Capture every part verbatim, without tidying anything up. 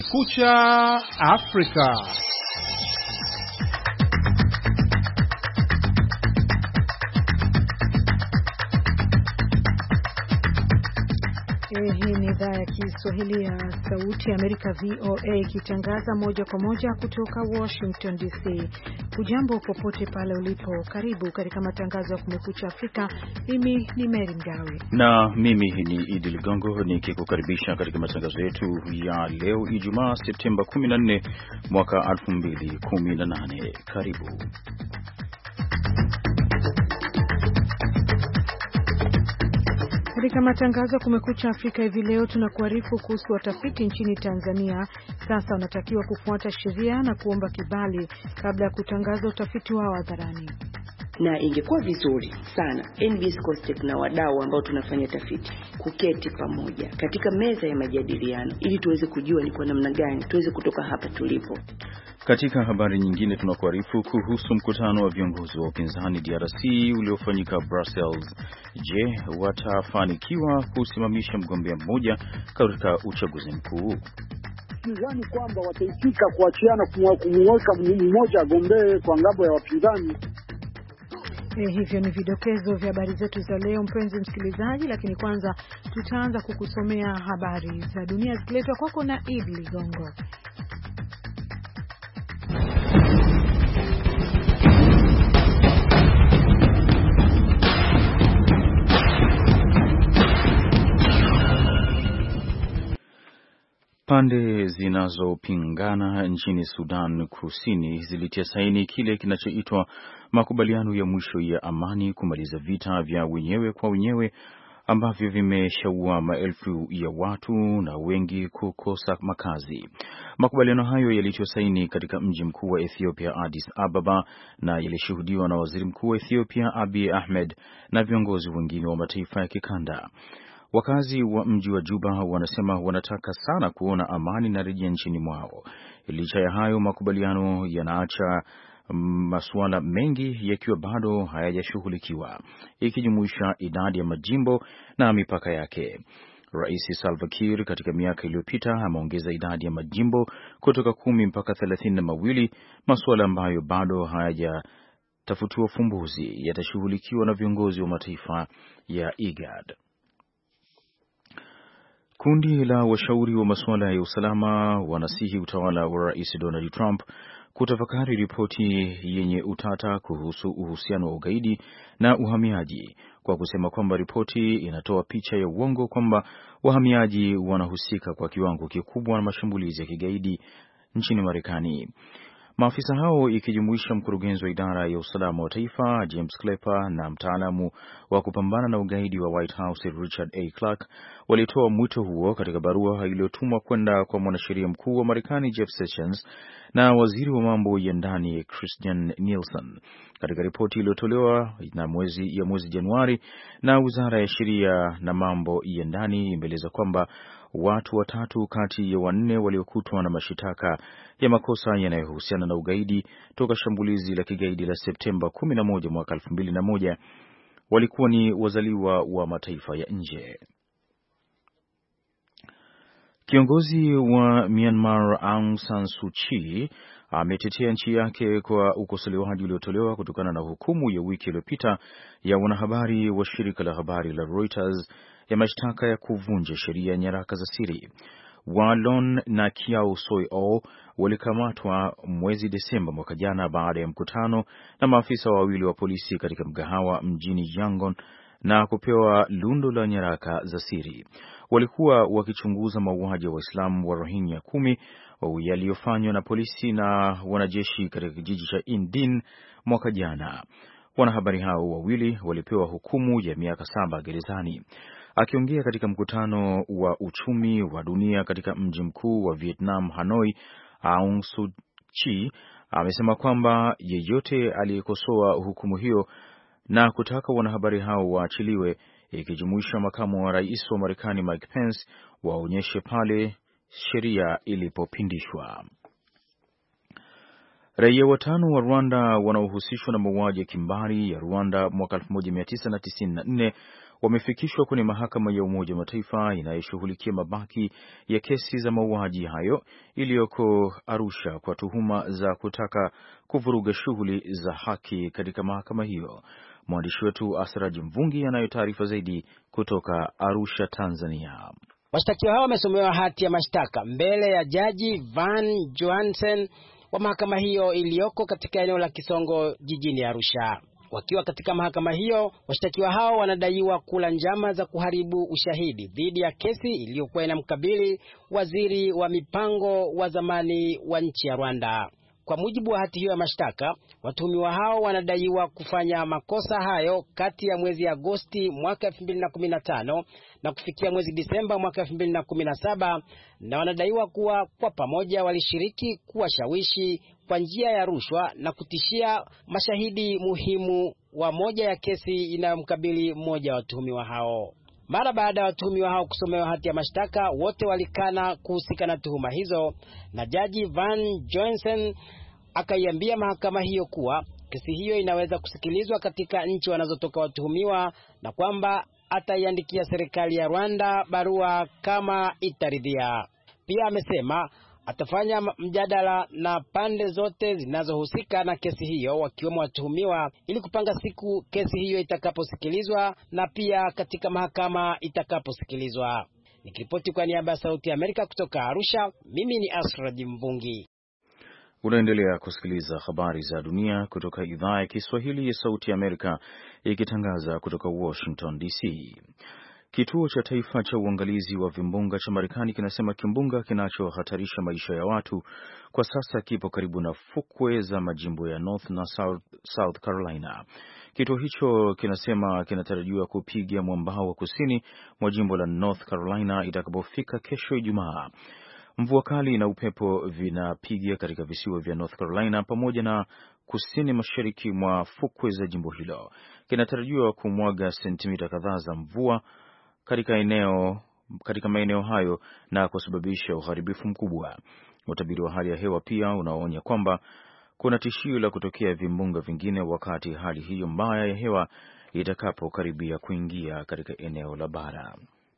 Kucha Afrika. Eh, hii ni idhaa ya Kiswahili ya Sauti ya Amerika V O A ikitangaza moja kwa moja kutoka Washington D C. Hujambo popote pale ulipo, karibu katika matangazo ya Kumekucha Afrika. Mimi ni Mary Mgawe na mimi ni Idi Ligongo nikikukaribisha katika matangazo yetu ya leo Ijumaa Septemba kumi na nne mwaka elfu mbili kumi na nane. Karibu. Katika matangazo ya Kumekucha Afrika hivi leo tunakuarifu kuhusu watafiti nchini Tanzania sasa wanatakiwa kufuata sheria na kuomba kibali kabla ya kutangaza utafiti wao hadharani. Na ingekuwa vizuri sana N B S COSTECH na wadau ambao tunafanya tafiti kuketi pamoja katika meza ya majadiliano ili tuweze kujua ni kwa namna gani tuweze kutoka hapa tulipo. Katika habari nyingine tunakuarifu kuhusu mkutano wa viongozi wa upinzani D R C uliofanyika Brussels. Je, watafanikiwa kusimamisha mgombea mmoja katika uchaguzi mkuu? Sidhani kwamba wataitika kuachiana kumweka mmoja agombee kwa ngambo ya wapinzani. Eh, hivyo ni vidokezo vya habari zetu za leo mpenzi msikilizaji, lakini kwanza tutaanza kukusomea habari za dunia zikiletwa kwako na Idi Ligongo. Pande zinazopingana nchini Sudan Kusini zilitia saini kile kinachoitwa makubaliano ya mwisho ya amani kumaliza vita vya wenyewe kwa wenyewe ambavyo vimeshaua maelfu ya watu na wengi kukosa makazi. Makubaliano hayo yalitiwa saini katika mji mkuu wa Ethiopia Addis Ababa na yalishuhudiwa na Waziri Mkuu wa Ethiopia Abiy Ahmed na viongozi wengine wa mataifa ya kikanda. Wakazi wa mji wa Juba wanasema wanataka sana kuona amani na rejea nchini mwao. Licha ya hayo, makubaliano yanaacha masuala mengi yakiwa bado hayajashughulikiwa, ikijumuisha idadi ya majimbo na mipaka yake. Rais Salva Kiir katika miaka iliyopita ameongeza idadi ya majimbo kutoka kumi mpaka thelathini na mawili, masuala ambayo bado hayajatafutiwa ufumbuzi yatashughulikiwa na viongozi wa mataifa ya I G A D. Kundi la washauri wa masuala ya usalama wanasihi utawala wa Rais Donald Trump kutafakari ripoti yenye utata kuhusu uhusiano wa ugaidi na uhamiaji, kwa kusema kwamba ripoti inatoa picha ya uongo kwamba wahamiaji wanahusika kwa kiwango kikubwa na mashambulizi ya kigaidi nchini Marekani. Maafisa hao ikijumuisha mkurugenzi wa idara ya usalama wa taifa James Clapper na mtaalamu wa kupambana na ugaidi wa White House Richard A. Clark walitoa mwito huo katika barua iliyotumwa kwenda kwa mwanasheria mkuu wa Marekani Jeff Sessions na waziri wa mambo ya ndani Christian Nielsen. Katika ripoti iliyotolewa na mwezi ya mwezi Januari na Wizara ya Sheria na Mambo ya Ndani imeeleza kwamba watu watatu kati ya wanne waliokutwa na mashitaka ya makosa yanayohusiana na ugaidi toka shambulizi la kigaidi la Septemba kumi na moja mwaka elfu mbili na moja walikuwa ni wazaliwa wa mataifa ya nje. Kiongozi wa Myanmar Aung San Suu Kyi ametetea nchi yake kwa ukosolewaji uliotolewa kutokana na hukumu ya wiki iliyopita ya wanahabari wa shirika la habari la Reuters ya mashtaka ya kuvunja sheria nyaraka za siri. Walon na Kiau Soy-o walikamatwa mwezi Desemba mwaka jana baada ya mkutano na maafisa wawili wa polisi katika mgahawa mjini Yangon na kupewa lundo la nyaraka za siri. Walikuwa wakichunguza mauaji ya Waislamu wa Rohingya kumi yaliyofanywa na polisi na wanajeshi katika kijiji cha Indin mwaka jana. Wanahabari hao wawili walipewa hukumu ya miaka saba gerezani. Akiongea katika mkutano wa uchumi wa dunia katika mji mkuu wa Vietnam, Hanoi, Aung Suu Kyi amesema kwamba yeyote aliyekosoa hukumu hiyo na kutaka wanahabari hao waachiliwe, ikijumuisha makamu wa rais wa Marekani Mike Pence, waonyeshe pale sheria ilipopindishwa. Raia watano wa Rwanda wanaohusishwa na mauaji ya kimbari ya Rwanda mwaka elfu moja mia tisa tisini na nne wamefikishwa kwenye mahakama ya Umoja wa Mataifa inayoshughulikia mabaki ya kesi za mauaji hayo iliyoko Arusha kwa tuhuma za kutaka kuvuruga shughuli za haki katika mahakama hiyo. Mwandishi wetu Asraj Mvungi anayo taarifa zaidi kutoka Arusha, Tanzania. Washtakiwa hao wamesomewa hati ya mashtaka mbele ya Jaji Van Johansen wa mahakama hiyo iliyoko katika eneo la Kisongo jijini Arusha. Wakiwa katika mahakama hiyo, washtakiwa hao wanadaiwa kula njama za kuharibu ushahidi dhidi ya kesi iliyokuwa inamkabili waziri wa mipango wa zamani wa nchi ya Rwanda. Kwa mujibu wa hati hiyo ya mashtaka, watuhumiwa hao wanadaiwa kufanya makosa hayo kati ya mwezi Agosti mwaka elfu mbili na kumi na tano na kufikia mwezi Disemba mwaka elfu mbili na kumi na saba, na wanadaiwa kuwa kwa pamoja walishiriki kuwashawishi kwa njia ya rushwa na kutishia mashahidi muhimu wa moja ya kesi inayomkabili mmoja wa watuhumiwa hao. Mara baada ya watuhumiwa hao kusomewa hati ya mashtaka, wote walikana kuhusika na tuhuma hizo, na Jaji Van Johansen akaiambia mahakama hiyo kuwa kesi hiyo inaweza kusikilizwa katika nchi wanazotoka watuhumiwa na kwamba ataiandikia serikali ya Rwanda barua kama itaridhia. Pia amesema atafanya mjadala na pande zote zinazohusika na kesi hiyo wakiwemo watuhumiwa ili kupanga siku kesi hiyo itakaposikilizwa na pia katika mahakama itakaposikilizwa. Nikiripoti kwa niaba ya Sauti ya Amerika kutoka Arusha, mimi ni Asrad Mvungi. Unaendelea kusikiliza habari za dunia kutoka idhaa ya Kiswahili ya Sauti ya Amerika ikitangaza kutoka Washington D C. Kituo cha taifa cha uangalizi wa vimbunga cha Marekani kinasema kimbunga kinachohatarisha maisha ya watu kwa sasa kipo karibu na fukwe za majimbo ya North na South, South Carolina. Kituo hicho kinasema kinatarajiwa kupiga mwambao wa kusini mwa jimbo la North Carolina itakapofika kesho Ijumaa. Mvua kali na upepo vinapiga katika visiwa vya North Carolina pamoja na kusini mashariki mwa fukwe za jimbo hilo. Kinatarajiwa kumwaga sentimita kadhaa za mvua katika eneo katika maeneo hayo na kusababisha uharibifu mkubwa. Utabiri wa hali ya hewa pia unaonya kwamba kuna tishio la kutokea vimbunga vingine wakati hali hiyo mbaya ya hewa itakapokaribia kuingia katika eneo la bara.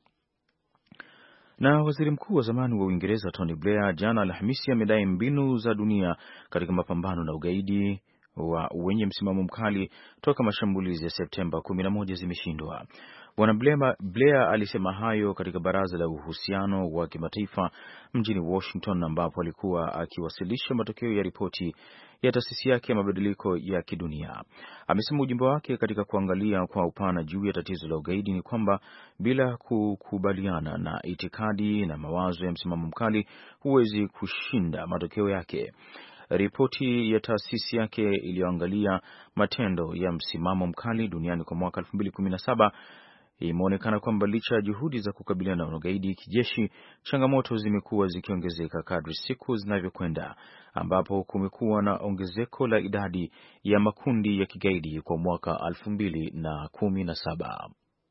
Na waziri mkuu wa zamani wa Uingereza Tony Blair jana Alhamisi amedai mbinu za dunia katika mapambano na ugaidi wa wenye msimamo mkali toka mashambulizi ya Septemba kumi na moja zimeshindwa. Bwana Blair, Blair alisema hayo katika baraza la uhusiano wa kimataifa mjini Washington ambapo alikuwa akiwasilisha matokeo ya ripoti ya taasisi yake ya mabadiliko ya kidunia. Amesema ujumbe wake katika kuangalia kwa upana juu ya tatizo la ugaidi ni kwamba bila kukubaliana na itikadi na mawazo ya msimamo mkali huwezi kushinda matokeo yake. Ripoti ya taasisi yake iliyoangalia matendo ya msimamo mkali duniani kwa mwaka elfu mbili kumi na saba imeonekana kwamba licha ya juhudi za kukabiliana na ugaidi kijeshi, changamoto zimekuwa zikiongezeka kadri siku zinavyokwenda, ambapo kumekuwa na ongezeko la idadi ya makundi ya kigaidi kwa mwaka elfu mbili na kumi na saba.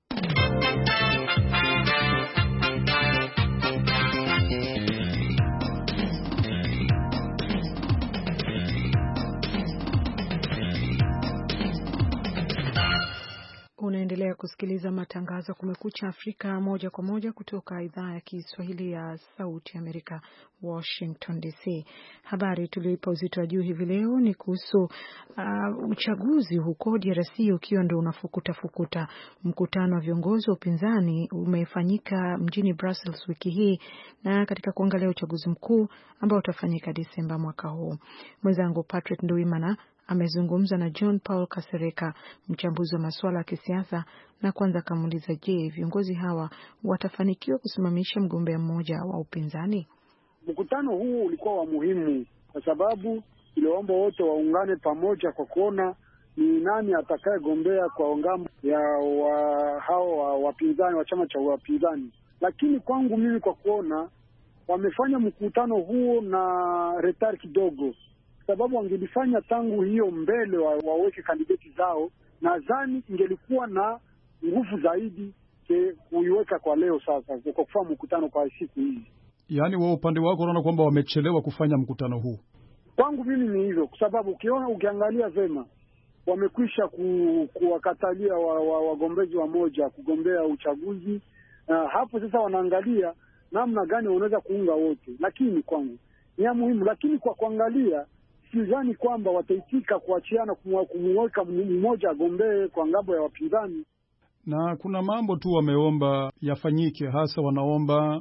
Unaendelea kusikiliza matangazo Kumekucha Afrika moja kwa moja kutoka idhaa ya Kiswahili ya Sauti Amerika, Washington D C. Habari tuliyoipa uzito wa juu hivi leo ni kuhusu uh, uchaguzi huko D R C ukiwa ndio unafukuta fukuta. Mkutano wa viongozi wa upinzani umefanyika mjini Brussels wiki hii na katika kuangalia uchaguzi mkuu ambao utafanyika Desemba mwaka huu. Mwenzangu Patrick Nduimana amezungumza na John Paul Kasereka, mchambuzi wa masuala ya kisiasa, na kwanza kamuuliza, je, viongozi hawa watafanikiwa kusimamisha mgombea mmoja wa upinzani? Mkutano huu ulikuwa wa muhimu kwa sababu iliomba wote waungane pamoja kwa kuona ni nani atakayegombea kwa ngambo ya wa, hao wa wapinzani wa chama cha wapinzani. Lakini kwangu mimi kwa kuona wamefanya mkutano huo na retard kidogo, sababu wangelifanya tangu hiyo mbele wa, waweke kandidati zao, nadhani ingelikuwa na nguvu zaidi ke kuiweka kwa leo sasa kwa kufanya mkutano kwa siku hizi. Yaani wao upande wako unaona kwamba wamechelewa kufanya mkutano huu? Kwangu mimi ni hivyo, kwa sababu ukiona ukiangalia vema wamekwisha ku, kuwakatalia wagombezi wa, wa wamoja kugombea uchaguzi. Uh, hapo sasa wanaangalia namna gani wanaweza kuunga wote, lakini kwangu ni ya muhimu. Lakini kwa kuangalia, sidhani kwamba wataitika kuachiana kumweka mmoja agombee kwa ngambo ya wapinzani. Na kuna mambo tu wameomba yafanyike, hasa wanaomba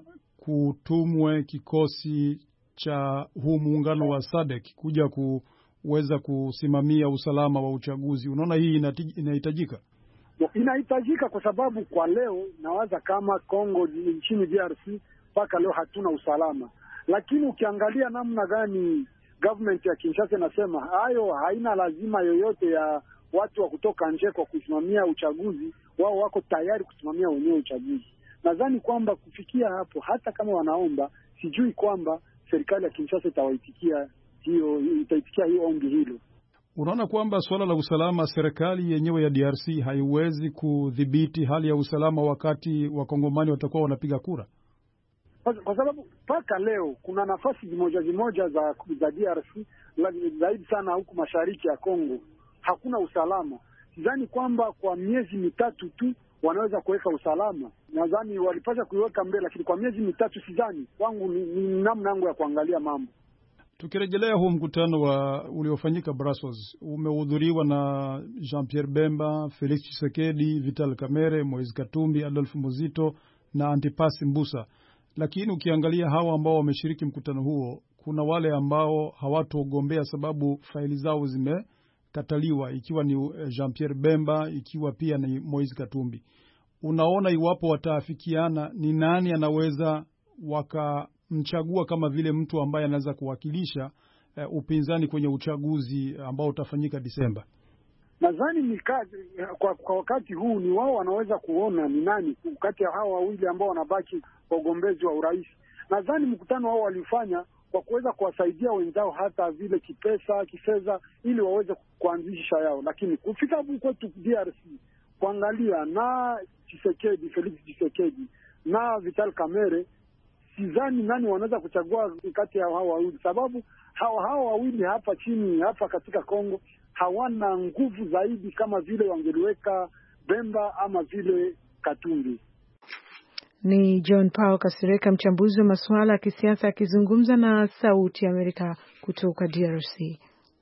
kutumwe kikosi cha huu muungano wa SADC kuja kuweza kusimamia usalama wa uchaguzi. Unaona hii inahitajika? Inahitajika kwa sababu kwa leo nawaza kama Kongo nchini D R C mpaka leo hatuna usalama. Lakini ukiangalia namna gani government ya Kinshasa inasema hayo haina lazima yoyote ya watu wa kutoka nje kwa kusimamia uchaguzi, wao wako tayari kusimamia wenyewe uchaguzi. Nadhani kwamba kufikia hapo, hata kama wanaomba, sijui kwamba serikali ya Kinshasa itawaitikia hiyo itaitikia hiyo ombi hilo. Unaona kwamba suala la usalama, serikali yenyewe ya D R C haiwezi kudhibiti hali ya usalama wakati wakongomani watakuwa wanapiga kura? Kwa, kwa sababu mpaka leo kuna nafasi zimoja zimoja za, za D R C zaidi sana huku mashariki ya Kongo hakuna usalama. Sidhani kwamba kwa miezi mitatu tu wanaweza kuweka usalama. Nadhani walipaswa kuiweka mbele, lakini kwa miezi mitatu sidhani. Kwangu ni, ni namna yangu ya kuangalia mambo. Tukirejelea huu mkutano wa uliofanyika Brussels, umehudhuriwa na Jean-Pierre Bemba, Felix Tshisekedi, Vital Kamerhe, Moise Katumbi, Adolphe Muzito na Antipasi Mbusa. Lakini ukiangalia hawa ambao wameshiriki mkutano huo, kuna wale ambao hawatogombea sababu faili zao zimekataliwa, ikiwa ni Jean-Pierre Bemba, ikiwa pia ni Moise Katumbi. Unaona iwapo wataafikiana, ni nani anaweza wakamchagua kama vile mtu ambaye anaweza kuwakilisha uh, upinzani kwenye uchaguzi ambao utafanyika Disemba? Nadhani ni kazi kwa, kwa wakati huu ni wao wanaweza kuona ni nani kati ya hao wawili ambao wanabaki kwa ugombezi wa urais. Nadhani mkutano wao walifanya kwa kuweza kuwasaidia wenzao hata vile kipesa, kifedha, ili waweze kuanzisha yao. Lakini kufika huko kwetu D R C kuangalia na Tshisekedi, Felix Tshisekedi na Vital Kamerhe, sidhani nani wanaweza kuchagua kati ya hao wawili, sababu hao hao wawili hapa chini hapa katika Kongo hawana nguvu zaidi kama vile wangeliweka Bemba ama vile Katumbi. Ni John Paul Kasireka, mchambuzi wa masuala ya kisiasa, akizungumza na Sauti ya Amerika kutoka D R C.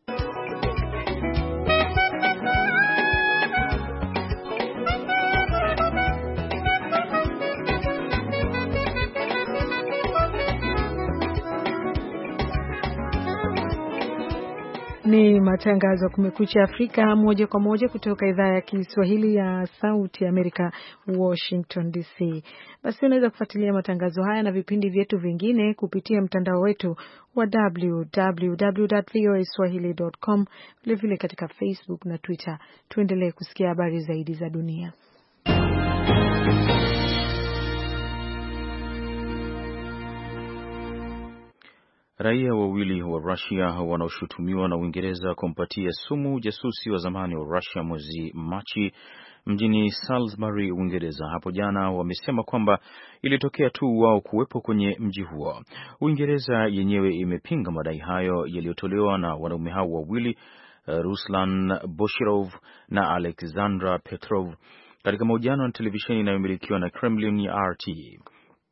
Ni matangazo ya Kumekucha Afrika moja kwa moja kutoka idhaa ya Kiswahili ya Sauti ya Amerika, Washington D C. Basi unaweza kufuatilia matangazo haya na vipindi vyetu vingine kupitia mtandao wetu wa w w w dot v o a swahili dot com, vile vile katika Facebook na Twitter. Tuendelee kusikia habari zaidi za dunia. Raia wawili wa Russia wanaoshutumiwa na Uingereza kumpatia sumu jasusi wa zamani wa Russia mwezi Machi mjini Salisbury, Uingereza hapo jana wamesema kwamba ilitokea tu wao kuwepo kwenye mji huo. Uingereza yenyewe imepinga madai hayo yaliyotolewa na wanaume hao wawili, Ruslan Boshirov na Alexandra Petrov, katika mahojiano na televisheni inayomilikiwa na Kremlin ya R T.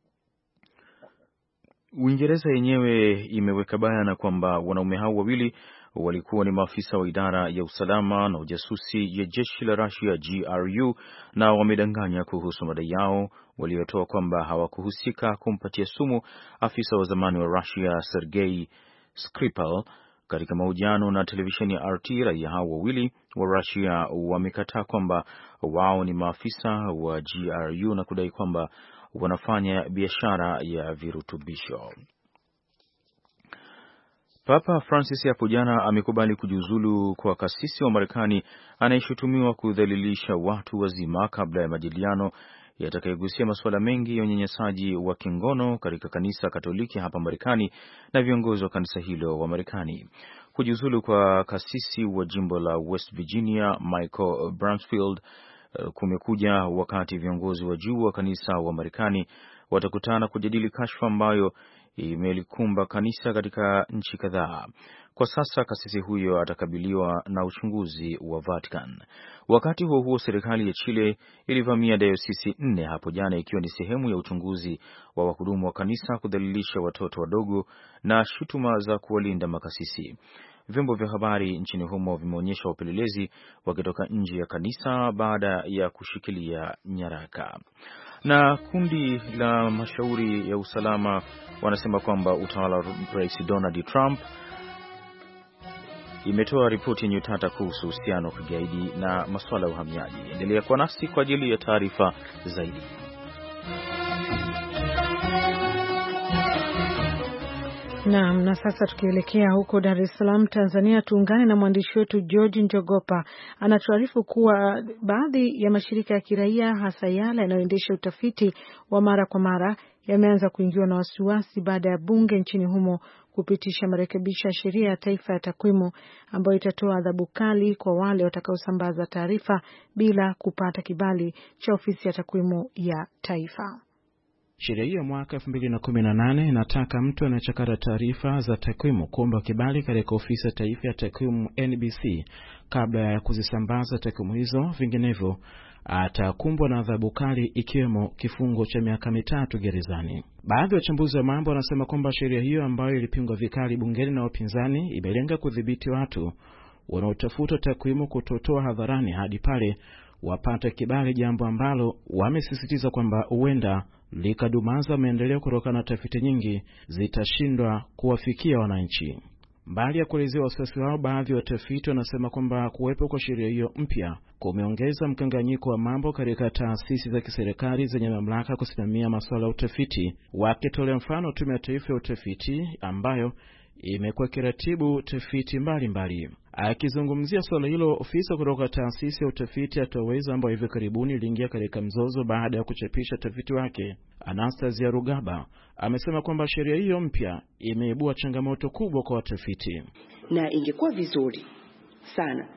Uingereza yenyewe imeweka bayana kwamba wanaume hao wawili walikuwa ni maafisa wa idara ya usalama na ujasusi ya jeshi la Russia G R U, na wamedanganya kuhusu madai yao waliotoa kwamba hawakuhusika kumpatia sumu afisa wa zamani wa Russia Sergei Skripal. Katika mahojiano na televisheni ya R T, raia hao wawili wa Russia wamekataa kwamba wao ni maafisa wa G R U na kudai kwamba wanafanya biashara ya virutubisho. Papa Francis hapo jana amekubali kujiuzulu kwa kasisi wa Marekani anayeshutumiwa kudhalilisha watu wazima kabla ya majadiliano yatakayogusia masuala mengi ya unyanyasaji wa kingono katika kanisa Katoliki hapa Marekani na viongozi wa kanisa hilo wa Marekani. Kujiuzulu kwa kasisi wa jimbo la West Virginia Michael Bransfield kumekuja wakati viongozi wa juu wa kanisa wa Marekani watakutana kujadili kashfa ambayo imelikumba kanisa katika nchi kadhaa. Kwa sasa kasisi huyo atakabiliwa na uchunguzi wa Vatican. Wakati huo huo, serikali ya Chile ilivamia dayosisi nne hapo jana, ikiwa ni sehemu ya uchunguzi wa wahudumu wa kanisa kudhalilisha watoto wadogo na shutuma za kuwalinda makasisi. Vyombo vya habari nchini humo vimeonyesha wapelelezi wakitoka nje ya kanisa baada ya kushikilia nyaraka. Na kundi la mashauri ya usalama wanasema kwamba utawala wa Rais Donald Trump imetoa ripoti yenye utata kuhusu uhusiano wa kigaidi na masuala ya uhamiaji. Endelea kuwa nasi kwa ajili ya taarifa zaidi. Naam, na sasa tukielekea huko Dar es Salaam, Tanzania, tuungane na mwandishi wetu George Njogopa. Anatuarifu kuwa baadhi ya mashirika ya kiraia, hasa yale yanayoendesha utafiti wa mara kwa mara, yameanza kuingiwa na wasiwasi baada ya bunge nchini humo kupitisha marekebisho ya sheria ya taifa ya takwimu ambayo itatoa adhabu kali kwa wale watakaosambaza taarifa bila kupata kibali cha ofisi ya takwimu ya taifa. Sheria hiyo mwaka elfu mbili na kumi na nane inataka mtu anayechakata taarifa za takwimu kuomba kibali katika ofisi ya taifa ya takwimu N B C kabla ya kuzisambaza takwimu hizo, vinginevyo atakumbwa na adhabu kali ikiwemo kifungo cha miaka mitatu gerezani. Baadhi ya wachambuzi wa mambo wanasema kwamba sheria hiyo ambayo ilipingwa vikali bungeni na wapinzani imelenga kudhibiti watu wanaotafuta takwimu kutotoa hadharani hadi pale wapate kibali, jambo ambalo wamesisitiza kwamba huenda likadumaza maendeleo kutokana na tafiti nyingi zitashindwa kuwafikia wananchi. Mbali ya kuelezea wasiwasi wao, baadhi ya watafiti wanasema kwamba kuwepo kwa sheria hiyo mpya kumeongeza mkanganyiko wa mambo katika taasisi za kiserikali zenye mamlaka kusimamia masuala ya utafiti, wakitolea mfano Tume ya Taifa ya Utafiti ambayo imekuwa kiratibu tafiti mbalimbali. Akizungumzia swala hilo, ofisa kutoka taasisi ya utafiti ataweza ambayo hivi karibuni iliingia katika mzozo baada ya kuchapisha tafiti wake, Anastasia Rugaba, amesema kwamba sheria hiyo mpya imeibua changamoto kubwa kwa watafiti. Na ingekuwa vizuri sana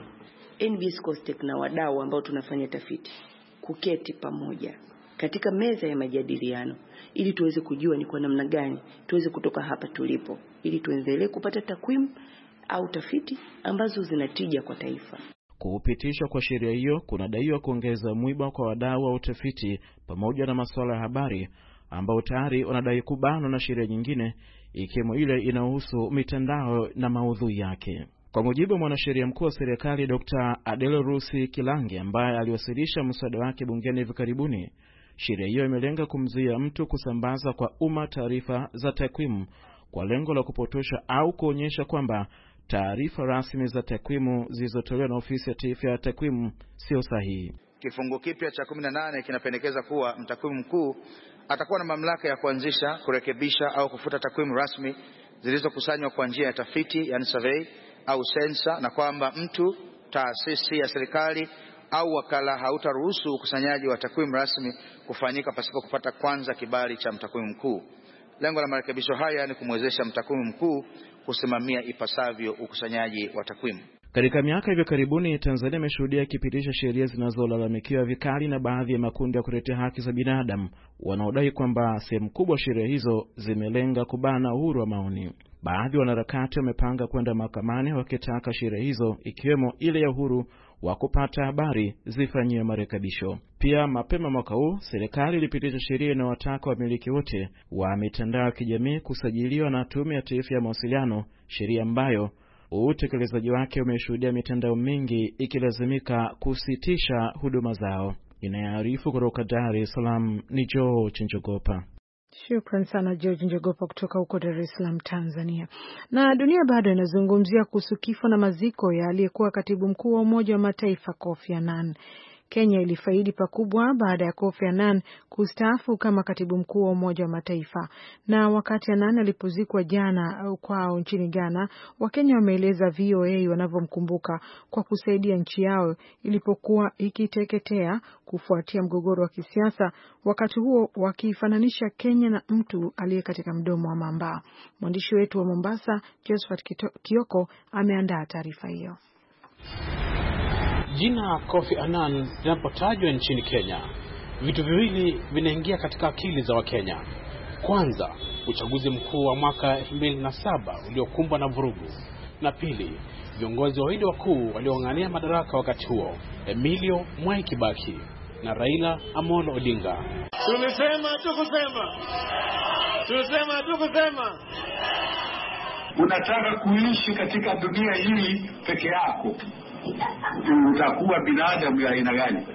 N B S COSTECH na wadau ambao tunafanya tafiti kuketi pamoja katika meza ya majadiliano ili tuweze kujua ni kwa namna gani tuweze kutoka hapa tulipo, ili tuendelee kupata takwimu au tafiti ambazo zinatija kwa taifa. Kupitishwa kwa sheria hiyo kunadaiwa kuongeza mwiba kwa wadau wa utafiti pamoja na masuala ya habari ambao tayari wanadai kubanwa na sheria nyingine, ikiwemo ile inayohusu mitandao na maudhui yake. Kwa mujibu wa mwanasheria mkuu wa serikali Doctor Adelorusi Kilangi ambaye aliwasilisha mswada wake bungeni hivi karibuni, sheria hiyo imelenga kumzuia mtu kusambaza kwa umma taarifa za takwimu kwa lengo la kupotosha au kuonyesha kwamba taarifa rasmi za takwimu zilizotolewa na ofisi ya taifa ya takwimu sio sahihi. Kifungu kipya cha kumi na nane kinapendekeza kuwa mtakwimu mkuu atakuwa na mamlaka ya kuanzisha, kurekebisha au kufuta takwimu rasmi zilizokusanywa kwa njia ya tafiti, yani survey au sensa, na kwamba mtu, taasisi ya serikali au wakala hautaruhusu ukusanyaji wa takwimu rasmi kufanyika pasipo kupata kwanza kibali cha mtakwimu mkuu. Lengo la marekebisho haya ni kumwezesha mtakwimu mkuu kusimamia ipasavyo ukusanyaji wa takwimu. Katika miaka hivi karibuni, Tanzania imeshuhudia kipitisha sheria zinazolalamikiwa vikali na baadhi ya makundi ya kutetea haki za binadamu wanaodai kwamba sehemu kubwa sheria hizo zimelenga kubana uhuru wa maoni. Baadhi ya wanaharakati wamepanga kwenda mahakamani wakitaka sheria hizo, ikiwemo ile ya uhuru wa kupata habari, zifanyiwe marekebisho. Pia mapema mwaka huu serikali ilipitisha sheria inayowataka wamiliki wote wa mitandao ya kijamii kusajiliwa na Tume ya Taifa ya Mawasiliano, sheria ambayo utekelezaji wake umeshuhudia mitandao mingi ikilazimika kusitisha huduma zao. Inayoarifu kutoka Dar es Salaam ni George Njogopa. Shukran sana George Njogopa kutoka huko Dar es Salaam, Tanzania. Na dunia bado inazungumzia kuhusu kifo na maziko ya aliyekuwa katibu mkuu wa Umoja wa Mataifa Kofi Annan. Kenya ilifaidi pakubwa baada ya Kofi Annan kustaafu kama katibu mkuu wa Umoja wa Mataifa. Na wakati Annan alipozikwa jana kwao nchini Ghana, Wakenya wameeleza V O A wanavyomkumbuka kwa kusaidia nchi yao ilipokuwa ikiteketea kufuatia mgogoro wa kisiasa, wakati huo wakifananisha Kenya na mtu aliye katika mdomo wa mamba. Mwandishi wetu wa Mombasa, Josephat Kioko, ameandaa taarifa hiyo. Jina Kofi Annan linapotajwa nchini Kenya, vitu viwili vinaingia katika akili za Wakenya. Kwanza, uchaguzi mkuu wa mwaka elfu mbili na saba uliokumbwa na vurugu. Na pili, viongozi wawili wakuu waliong'ania madaraka wakati huo, Emilio Mwai Kibaki na Raila Amolo Odinga. Tumesema tu kusema. Tumesema tu kusema. Unataka kuishi katika dunia hii peke yako, utakuwa binadamu ya aina gani?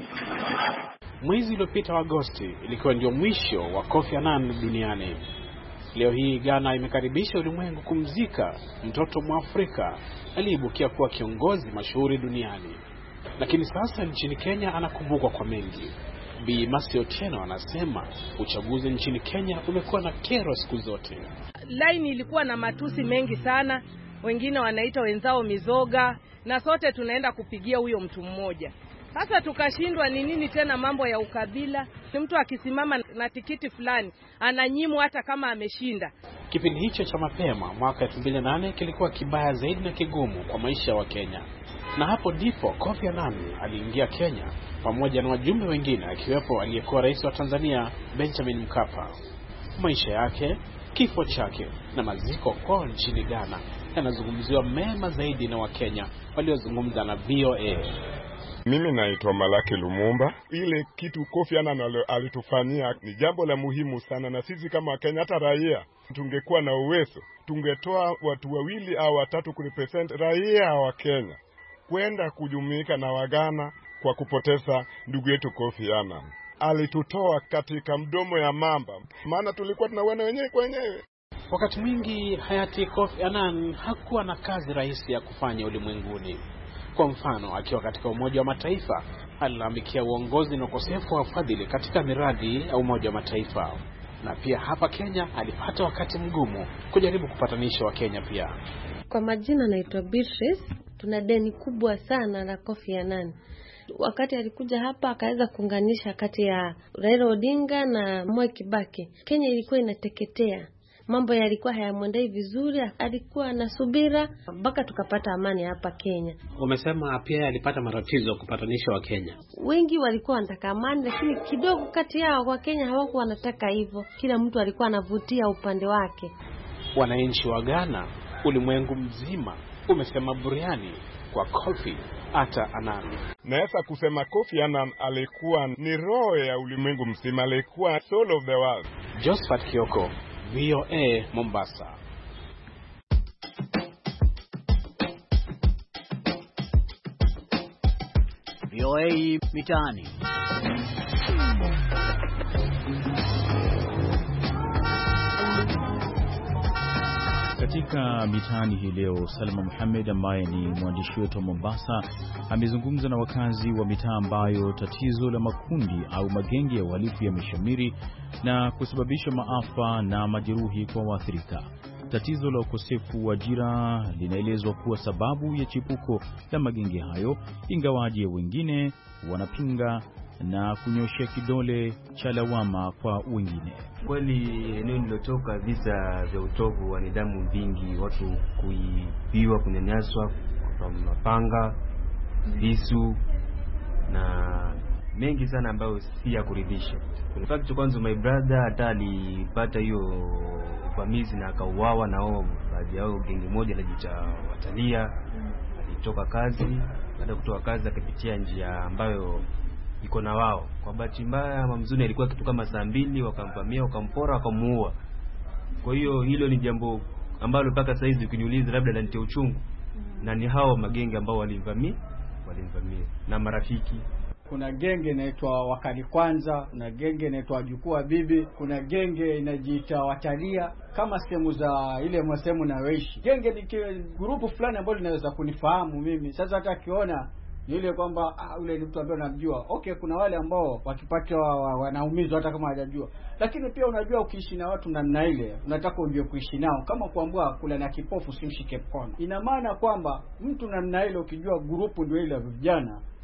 Mwezi uliopita wa Agosti ilikuwa ndio mwisho wa Kofi Annan duniani. Leo hii Ghana imekaribisha ulimwengu kumzika mtoto Mwafrika aliyeibukia kuwa kiongozi mashuhuri duniani. Lakini sasa nchini Kenya anakumbukwa kwa mengi. Bi Mercy Otieno anasema uchaguzi nchini Kenya umekuwa na kero siku zote. Line ilikuwa na matusi mengi sana, wengine wanaita wenzao mizoga, na sote tunaenda kupigia huyo mtu mmoja. Sasa tukashindwa ni nini tena mambo ya ukabila. Ni mtu akisimama na tikiti fulani ananyimwa hata kama ameshinda. Kipindi hicho cha mapema mwaka elfu mbili na nane kilikuwa kibaya zaidi na kigumu kwa maisha wa Kenya. Na hapo ndipo Kofi Annan aliingia Kenya pamoja na wajumbe wengine akiwepo aliyekuwa rais wa Tanzania Benjamin Mkapa. Maisha yake, kifo chake na maziko kwao nchini Ghana yanazungumziwa mema zaidi na Wakenya waliozungumza na V O A. Mimi naitwa Malaki Lumumba. Ile kitu Kofi Annan alitufanyia ni jambo la muhimu sana, na sisi kama Wakenya, hata raia, tungekuwa na uwezo, tungetoa watu wawili au watatu kurepresent raia wa Kenya kwenda kujumuika na Wagana kwa kupoteza ndugu yetu Kofi Annan. Alitutoa katika mdomo ya mamba, maana tulikuwa tunaona wenyewe kwa wenyewe. Wakati mwingi hayati Kofi Annan hakuwa na kazi rahisi ya kufanya ulimwenguni. Kwa mfano, akiwa katika Umoja wa Mataifa, alilalamikia uongozi na ukosefu wa ufadhili katika miradi ya Umoja wa Mataifa. Na pia hapa Kenya alipata wakati mgumu kujaribu kupatanisha wa Kenya pia. Kwa majina naitwa Beatrice. Tuna deni kubwa sana la Kofi Annan. Wakati alikuja hapa akaweza kuunganisha kati ya Raila Odinga na Mwai Kibaki, Kenya ilikuwa inateketea. Mambo yalikuwa hayamwendei vizuri, alikuwa anasubira mpaka tukapata amani hapa Kenya. Umesema pia alipata matatizo kupatanisha wa Kenya. Wengi walikuwa wanataka amani, lakini kidogo kati yao wa Kenya hawakuwa wanataka hivyo. Kila mtu alikuwa anavutia upande wake. Wananchi wa Ghana, ulimwengu mzima umesema buriani kwa Kofi hata Annan. Naweza kusema Kofi Annan alikuwa ni roho ya ulimwengu mzima, alikuwa soul of the world. Josephat Kioko, V O A Mombasa. V O A mitaani. Katika mitaani hii leo, Salma Muhammad ambaye ni mwandishi wetu wa Mombasa amezungumza na wakazi wa mitaa ambayo tatizo la makundi au magenge ya uhalifu yameshamiri na kusababisha maafa na majeruhi kwa waathirika. Tatizo la ukosefu wa ajira linaelezwa kuwa sababu ya chipuko la magenge hayo, ingawaje wengine wanapinga na kunyoshia kidole cha lawama kwa wengine. Kweli eneo nilotoka visa vya utovu wa nidhamu vingi, watu kuibiwa, kunyanyaswa kwa mapanga, visu na mengi sana ambayo si ya kuridhisha. In fact kwanza my brother hata alipata hiyo uvamizi na akauawa na wao, baadhi yao genge moja la jicha Watalia. Alitoka kazi, baada kutoka kazi akapitia njia ambayo iko na wao. Kwa bahati mbaya mamzuni alikuwa kitu kama saa mbili, wakamvamia, wakampora, wakamuua. Kwa hiyo hilo ni jambo ambalo mpaka sasa hivi ukiniuliza labda lanitia uchungu. Na ni hao magenge ambao walimvamia, walimvamia na marafiki. Kuna genge inaitwa Wakali Kwanza, kuna genge inaitwa Jukua Bibi, kuna genge inajiita Watalia, kama sehemu za ile mwasemu na weishi. Genge ni grupu fulani ambalo linaweza kunifahamu mimi. Sasa hata kiona ni ile kwamba ah, ule ni mtu ambaye unamjua. Okay, kuna wale ambao wakipata wanaumizwa hata kama hajajua. Lakini pia unajua ukiishi na watu namna ile, unataka ujue kuishi nao. Kama kuambua kula na kipofu simshike mkono. Ina maana kwamba mtu namna ile ukijua grupu ndio ile vijana,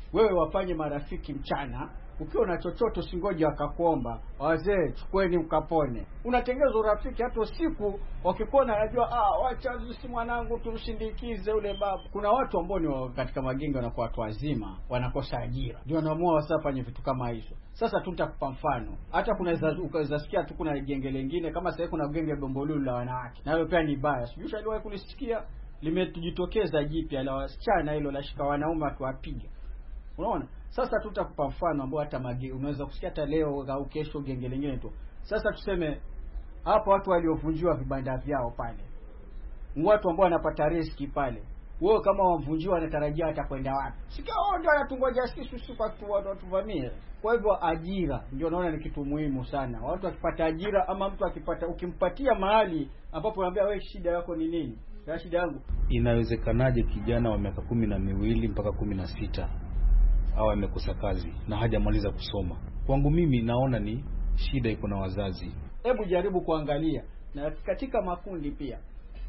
wewe wafanye marafiki mchana. Ukiwa na chochote usingoje akakuomba, wazee chukweni mkapone. Unatengeza urafiki hata usiku, wakikuona anajua ah wacha sisi mwanangu tumshindikize ule baba. Kuna watu ambao ni katika magenge wanakuwa watu wazima, wanakosa ajira. Ndio wanaamua wasafanye vitu kama hizo. Sasa tutakupa mfano. Hata kuna ukazasikia tu kuna genge lingine kama sasa kuna genge Bombolulu la wanawake. Nayo pia ni baya. Sijui aliwahi kulisikia, limetujitokeza jipya la wasichana hilo la shika wanaume akiwapiga. Unaona? Sasa tutakupa mfano ambao hata magi unaweza kusikia hata leo au kesho genge lingine tu. Sasa tuseme hapo watu waliovunjiwa vibanda vyao pale, watu ambao wanapata riski pale, wewe kama wamvunjiwa wanatarajia atakwenda wapi? Sikia wao ndio anatungoja sisi sisi kwa tu watu tuvamie. Kwa hivyo ajira ndio naona ni kitu muhimu sana. Watu wakipata ajira ama mtu akipata, ukimpatia mahali ambapo anambia wewe shida yako ni nini? Ya shida yangu. Inawezekanaje kijana wa miaka kumi na miwili mpaka kumi na sita au amekosa kazi na hajamaliza kusoma? Kwangu mimi naona ni shida iko na wazazi. Hebu jaribu kuangalia na katika makundi pia.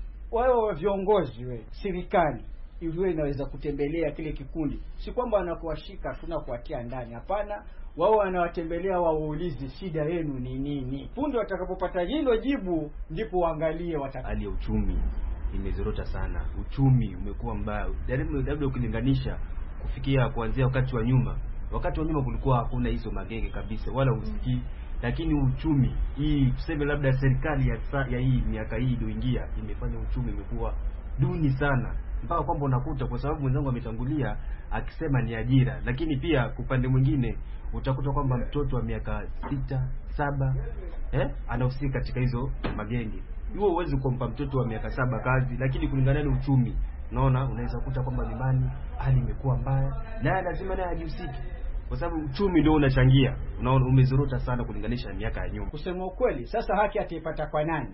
Wao viongozi we, serikali hivyo inaweza kutembelea kile kikundi. Si kwamba wanakuwashika tunakuatia ndani, hapana. Wao wanawatembelea waulize shida yenu ni nini. Punde watakapopata hilo jibu ndipo waangalie wataka. Hali ya uchumi imezorota sana. Uchumi umekuwa mbaya. Labda ukilinganisha kufikia kuanzia wakati wa nyuma. Wakati wa nyuma kulikuwa hakuna hizo magenge kabisa wala usikii, lakini uchumi hii tuseme labda serikali ya, ya hii miaka hii iliyoingia imefanya uchumi umekuwa duni sana, mpaka kwamba unakuta, kwa sababu mwenzangu ametangulia akisema ni ajira, lakini pia upande mwingine utakuta kwamba mtoto wa miaka sita, saba eh anahusika katika hizo magenge. Hiyo huwezi kumpa mtoto wa miaka saba kazi, lakini kulingana na uchumi naona unaweza kukuta kwamba nyumbani hali imekuwa mbaya na lazima naye ajihusike, kwa sababu uchumi ndio unachangia. Unaona umezorota sana kulinganisha miaka ya nyuma. Kusema ukweli, sasa haki ataipata kwa nani?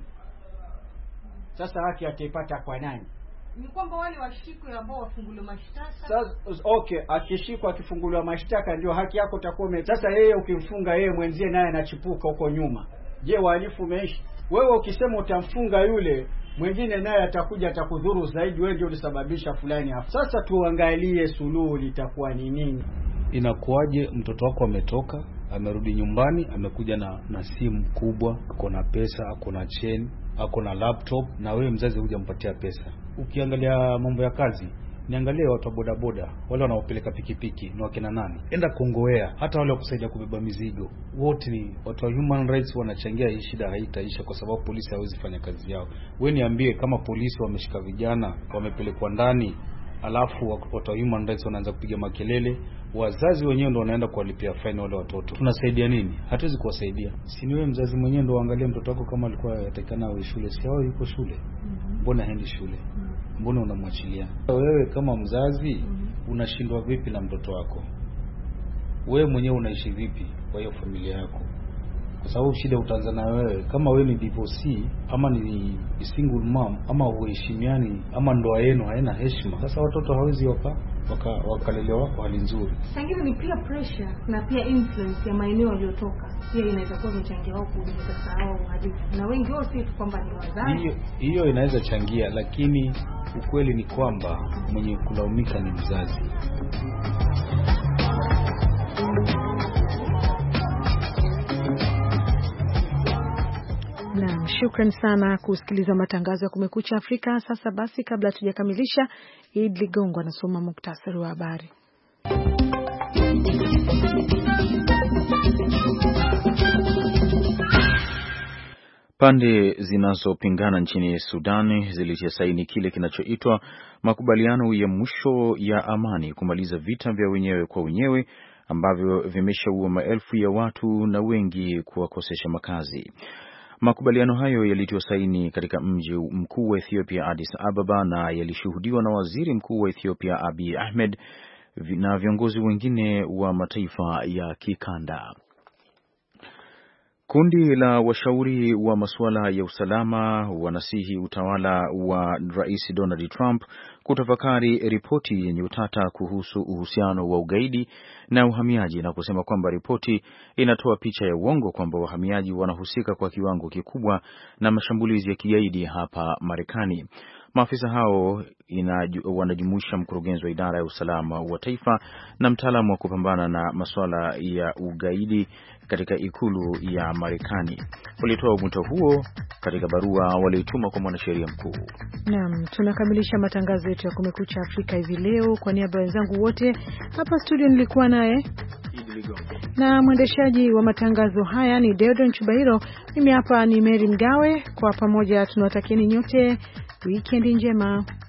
Sasa haki ataipata kwa nani? Ni kwamba wale washikwe ambao wafunguliwa mashtaka. Sasa okay, akishikwa akifunguliwa mashtaka ndio haki yako itakuwa. Sasa yeye ukimfunga yeye mwenzie naye anachipuka huko nyuma. Je, wahalifu umeishi? Wewe ukisema utamfunga yule mwingine naye atakuja atakudhuru zaidi, wewe ndio ulisababisha fulani hapo. Sasa tuangalie suluhu litakuwa ni nini. Inakuaje mtoto wako ametoka, amerudi nyumbani, amekuja na na simu kubwa, ako na pesa, ako na chain, ako na laptop, na wewe mzazi hujampatia pesa. Ukiangalia mambo ya kazi, niangalie watu wa boda boda, wale wanaopeleka pikipiki ni wakina nani? Enda Kongowea, hata wale wakusaidia kubeba mizigo, wote ni watu wa human rights. Wanachangia hii shida haitaisha kwa sababu polisi hawezi fanya kazi yao. Wewe niambie, kama polisi wameshika vijana wamepelekwa ndani, alafu watu wa human rights wanaanza kupiga makelele, wazazi wenyewe ndio wanaenda kuwalipia fine wale watoto, tunasaidia nini? Hatuwezi kuwasaidia. Si ni wewe mzazi mwenyewe ndio uangalie mtoto wako kama alikuwa yatakana awe shule, si hao yuko shule, mbona haendi shule? Mbona unamwachilia? Wewe kama mzazi unashindwa vipi na mtoto wako? Wewe mwenyewe unaishi vipi kwa hiyo familia yako? Kwa sababu shida utaanza na wewe. Kama wewe ni divorcee ama ni single mom ama uheshimiani ama ndoa yenu haina heshima, sasa watoto hawezi waka wakalelewa wako hali nzuri. Sangine ni peer pressure na pia influence ya maeneo waliotoka. Pia inaweza kuwa mchangia wao kuongeza sao hadi. Na wengi wao si kwamba ni wazazi. Hiyo hiyo inaweza changia, lakini ukweli ni kwamba mwenye kulaumika ni mzazi. Naam, shukran sana kusikiliza matangazo ya Kumekucha Afrika. Sasa basi, kabla tujakamilisha, Eid Ligongo anasoma muktasari wa habari. Pande zinazopingana nchini Sudan zilitia saini kile kinachoitwa makubaliano ya mwisho ya amani kumaliza vita vya wenyewe kwa wenyewe ambavyo vimeshaua maelfu ya watu na wengi kuwakosesha makazi. Makubaliano hayo yalitiwa saini katika mji mkuu wa Ethiopia Addis Ababa na yalishuhudiwa na Waziri Mkuu wa Ethiopia Abiy Ahmed na viongozi wengine wa mataifa ya kikanda. Kundi la washauri wa masuala ya usalama wanasihi utawala wa Rais Donald Trump kutafakari ripoti yenye utata kuhusu uhusiano wa ugaidi na uhamiaji na kusema kwamba ripoti inatoa picha ya uongo kwamba wahamiaji wanahusika kwa kiwango kikubwa na mashambulizi ya kigaidi hapa Marekani. Maafisa hao wanajumuisha mkurugenzi wa idara ya usalama wa taifa na mtaalamu wa kupambana na masuala ya ugaidi katika ikulu ya Marekani. Walitoa mwito huo katika barua waliotuma kwa mwanasheria mkuu. Naam, tunakamilisha matangazo yetu ya Kumekucha Afrika hivi leo. Kwa niaba ya wenzangu wote hapa studio nilikuwa naye na mwendeshaji wa matangazo haya ni Deodon Chubahiro. Mimi hapa ni Mary Mgawe. Kwa pamoja tunawatakieni nyote weekend njema.